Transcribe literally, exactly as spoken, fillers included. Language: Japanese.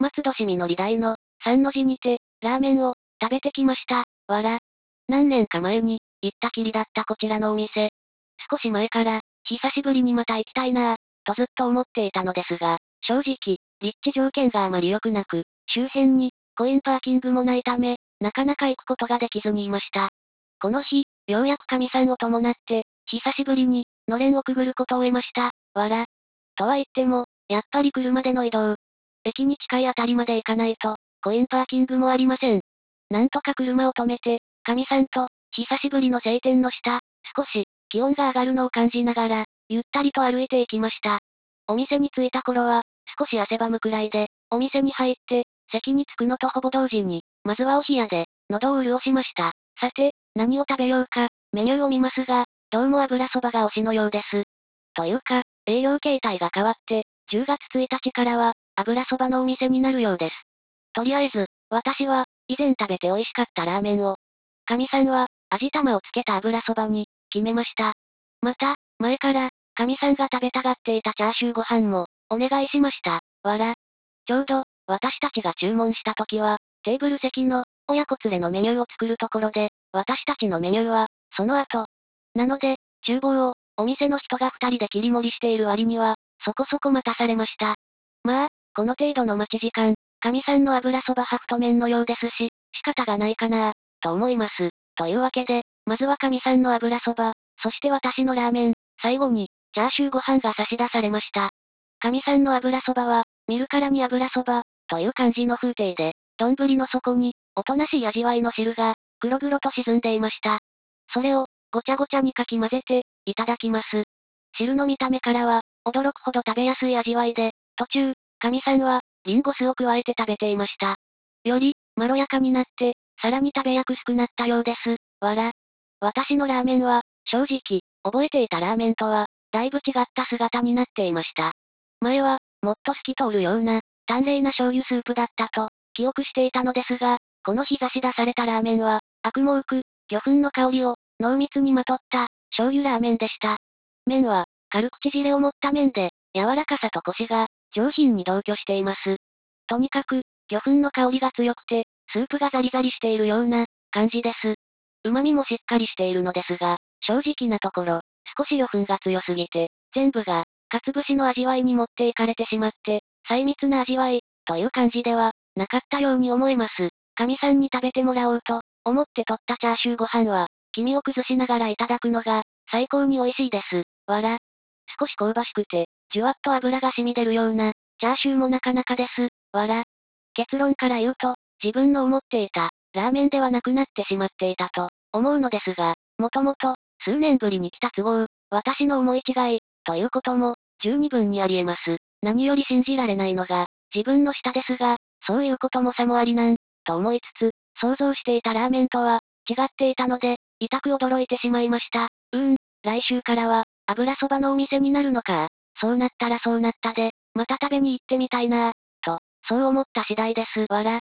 松戸市実台の、三の字にて、ラーメンを、食べてきました。わら。何年か前に、行ったきりだったこちらのお店。少し前から、久しぶりにまた行きたいなぁ、とずっと思っていたのですが、正直、立地条件があまり良くなく、周辺に、コインパーキングもないため、なかなか行くことができずにいました。この日、ようやく神さんを伴って、久しぶりに、のれんをくぐることを得ました。わら。とは言っても、やっぱり車での移動。駅に近いあたりまで行かないと、コインパーキングもありません。なんとか車を止めて、神さんと、久しぶりの晴天の下、少し、気温が上がるのを感じながら、ゆったりと歩いていきました。お店に着いた頃は、少し汗ばむくらいで、お店に入って、席に着くのとほぼ同時に、まずはお冷やで、喉を潤しました。さて、何を食べようか、メニューを見ますが、どうも油そばが推しのようです。というか、営業形態が変わって、じゅうがつついたちからは、油そばのお店になるようです。とりあえず、私は、以前食べて美味しかったラーメンを、神さんは、味玉をつけた油そばに、決めました。また、前から、神さんが食べたがっていたチャーシューご飯も、お願いしました。わら。ちょうど、私たちが注文した時は、テーブル席の、親子連れのメニューを作るところで、私たちのメニューは、その後。なので、厨房を、お店の人が二人で切り盛りしている割には、そこそこ待たされました。まあ、この程度の待ち時間、神さんの油そばは太麺のようですし、仕方がないかなぁ、と思います。というわけで、まずは神さんの油そば、そして私のラーメン、最後に、チャーシューご飯が差し出されました。神さんの油そばは、見るからに油そば、という感じの風景で、丼の底に、おとなしい味わいの汁が、黒々と沈んでいました。それを、ごちゃごちゃにかき混ぜて、いただきます。汁の見た目からは、驚くほど食べやすい味わいで、途中、神さんは、リンゴ酢を加えて食べていました。より、まろやかになって、さらに食べやすくなったようです。わら。私のラーメンは、正直、覚えていたラーメンとは、だいぶ違った姿になっていました。前は、もっと透き通るような、淡麗な醤油スープだったと、記憶していたのですが、この日差し出されたラーメンは、アクモーク、魚粉の香りを、濃密にまとった、醤油ラーメンでした。麺は、軽く縮れを持った麺で、柔らかさとコシが、上品に同居しています。とにかく、魚粉の香りが強くて、スープがザリザリしているような、感じです。旨味もしっかりしているのですが、正直なところ、少し魚粉が強すぎて、全部が、かつ節の味わいに持っていかれてしまって、細密な味わい、という感じでは、なかったように思えます。神さんに食べてもらおうと、思って取ったチャーシューご飯は、黄身を崩しながらいただくのが、最高に美味しいです。わら。少し香ばしくて、じゅわっと油が染み出るような、チャーシューもなかなかです。わら。結論から言うと、自分の思っていた、ラーメンではなくなってしまっていたと、思うのですが、もともと、数年ぶりに来た都合、私の思い違い、ということも、十二分にあり得ます。何より信じられないのが、自分の舌ですが、そういうこともさもありなん、と思いつつ、想像していたラーメンとは、違っていたので、痛く驚いてしまいました。うーん、来週からは、油そばのお店になるのか。そうなったらそうなったで、また食べに行ってみたいなぁ、と、そう思った次第です。わら。